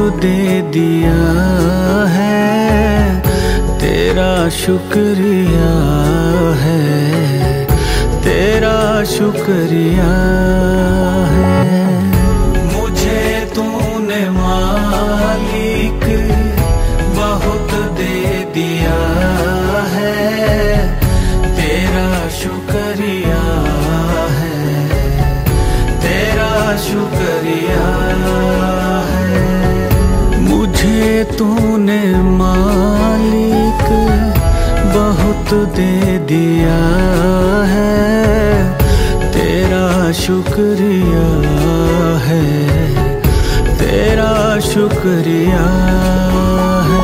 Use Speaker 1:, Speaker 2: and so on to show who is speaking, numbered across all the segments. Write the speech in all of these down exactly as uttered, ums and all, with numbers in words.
Speaker 1: दे दिया है, तेरा शुक्रिया है, तेरा शुक्रिया है। मुझे तूने मालिक बहुत दे दिया है, तेरा शुक्रिया है, तेरा शुक्रिया है। मुझे तूने मालिक बहुत दे दिया है, तेरा शुक्रिया है, तेरा शुक्रिया है।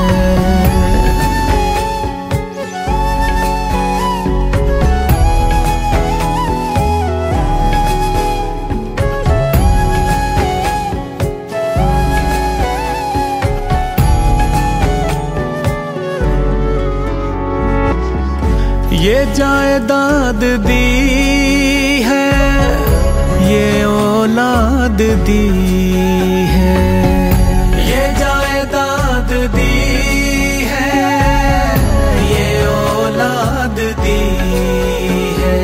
Speaker 1: ये जायदाद दी है, ये औलाद दी है, ये जायदाद दी है, ये औलाद दी है।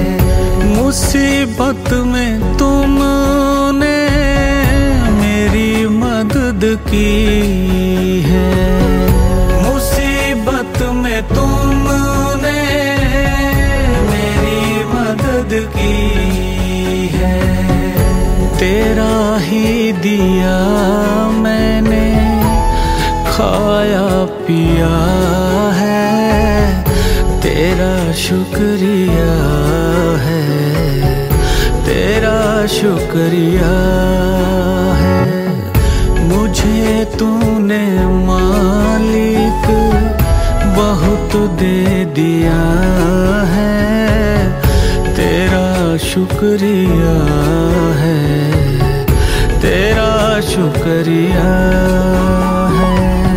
Speaker 1: मुसीबत में तुमने मेरी मदद की है, मुसीबत में तुमने की है। तेरा ही दिया मैंने खाया पिया है, तेरा शुक्रिया है, तेरा शुक्रिया है। मुझे तूने मालिक बहुत दे दिया है, तेरा शुक्रिया है, तेरा शुक्रिया है।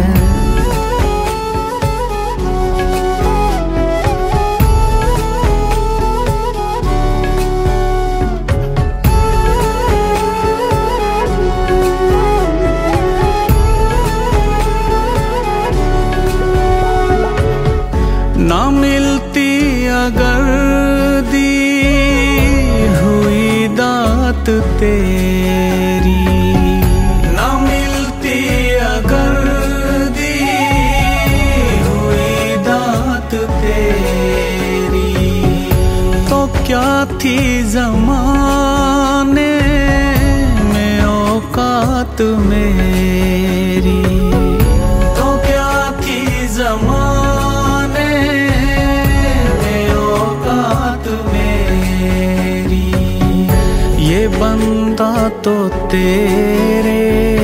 Speaker 1: ना मिलती अगर दी हुई दात तेरी, ना मिलती अगर दी हुई दात तेरी, तो क्या थी ज़माने में औकात मेरी, तो क्या थी ज़माने बंदा तो तेरे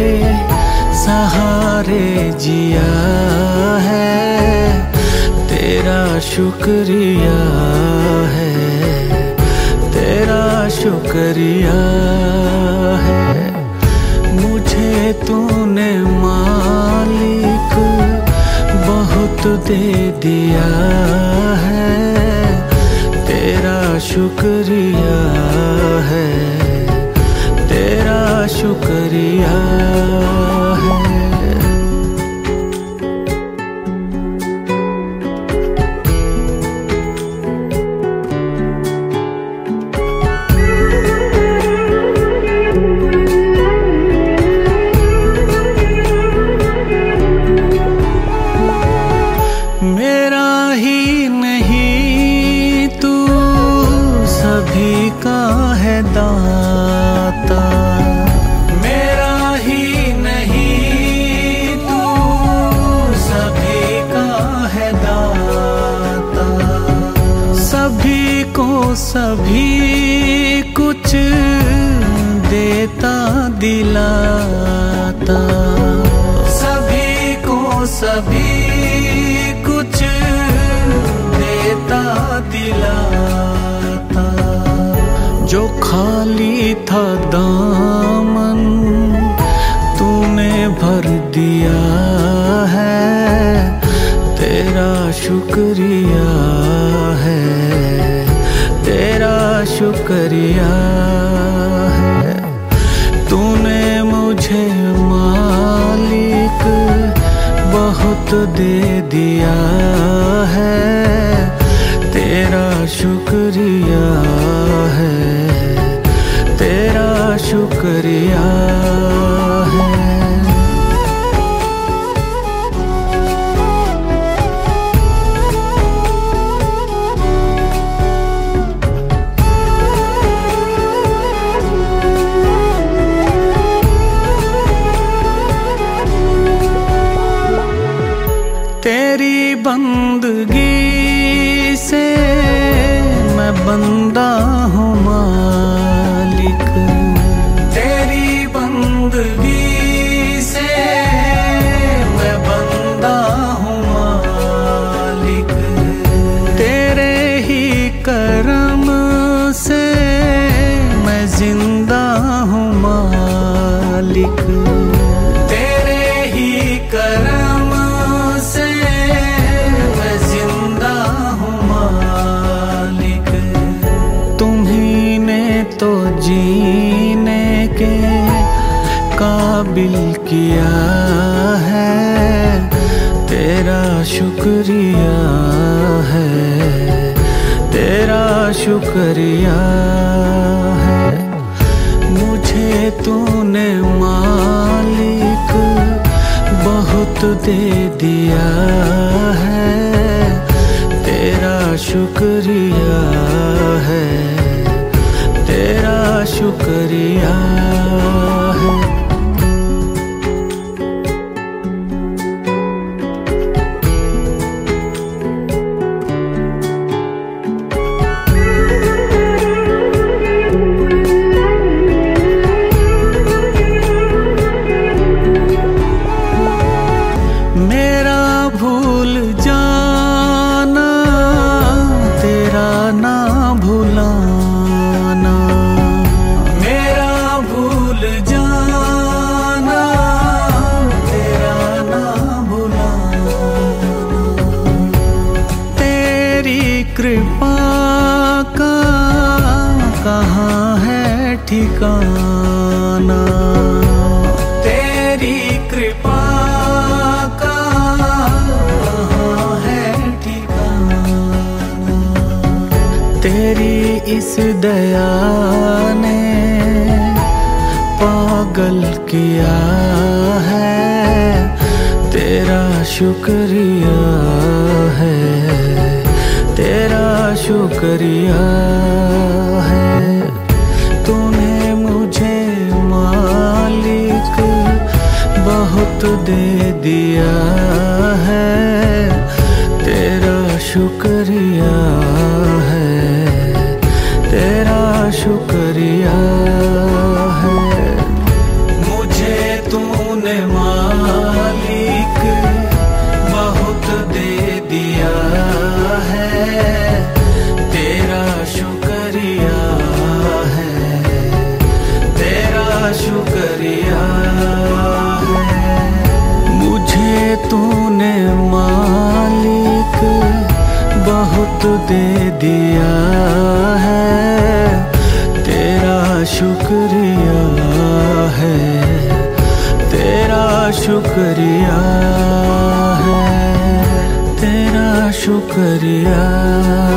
Speaker 1: सहारे जिया है, तेरा शुक्रिया है, तेरा शुक्रिया है। मुझे तूने मालिक बहुत दे दिया है, तेरा शुक्रिया है, तेरा शुक्रिया है। मेरा ही नहीं तू सभी का है दाता, मेरा ही नहीं तू सभी का है दाता। सभी को सभी कुछ देता दिलाता, सभी को सभी कुछ देता दिलाता। जो खाली था दामन तूने भर दिया है, तेरा शुक्रिया है, तेरा शुक्रिया है। तूने मुझे मालिक दे दिया है, तेरा शुक्रिया है, तेरा शुक्रिया है। तेरी बंदगी से मैं बंदा हूँ मालिक, तेरी बंदगी से मैं बंदा हूँ मालिक, तेरे ही करम से मैं जिंदा हूँ मालिक, तेरे ही करम तो जीने के काबिल किया है, तेरा शुक्रिया है, तेरा शुक्रिया है। मुझे तूने मालिक बहुत दे दिया है, तेरा शुक्रिया है, तेरा शुक्रिया है। मेरा भूल जाना तेरा ना भुलाना, मेरा भूल जाना तेरा ना भुलाना, तेरी कृपा का कहाँ है ठिकाना, तेरी कृपा का कहाँ है ठिकाना, तेरी इस दया ने पागल किया है, तेरा शुक्रिया है, तेरा शुक्रिया है। तूने मुझे मालिक बहुत दे दिया है, तेरा शुक्रिया है, तेरा शुक्रिया है। मुझे तूने मालिक बहुत दे दिया है, तेरा शुक्रिया है, तेरा शुक्रिया है। मुझे तूने मालिक बहुत दे दिया है, तेरा शुक्रिया है, तेरा शुक्रिया है, तेरा शुक्रिया।